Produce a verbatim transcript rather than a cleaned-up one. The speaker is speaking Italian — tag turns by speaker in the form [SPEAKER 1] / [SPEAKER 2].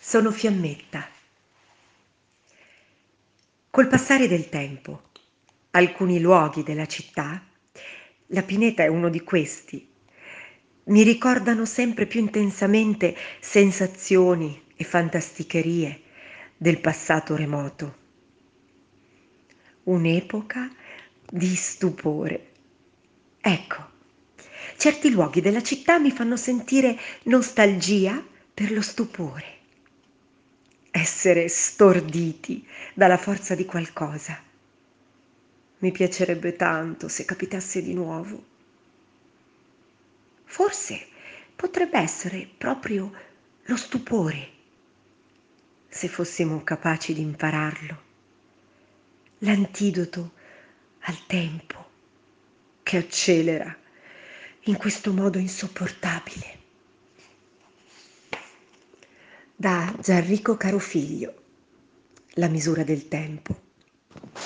[SPEAKER 1] Sono Fiammetta. Col passare del tempo, alcuni luoghi della città, la pineta è uno di questi, mi ricordano sempre più intensamente sensazioni e fantasticherie del passato remoto. Un'epoca di stupore. Ecco, certi luoghi della città mi fanno sentire nostalgia per lo stupore. Essere storditi dalla forza di qualcosa. Mi piacerebbe tanto se capitasse di nuovo. Forse potrebbe essere proprio lo stupore, se fossimo capaci di impararlo. L'antidoto al tempo che accelera in questo modo insopportabile. Da Gianrico Carofiglio, La misura del tempo.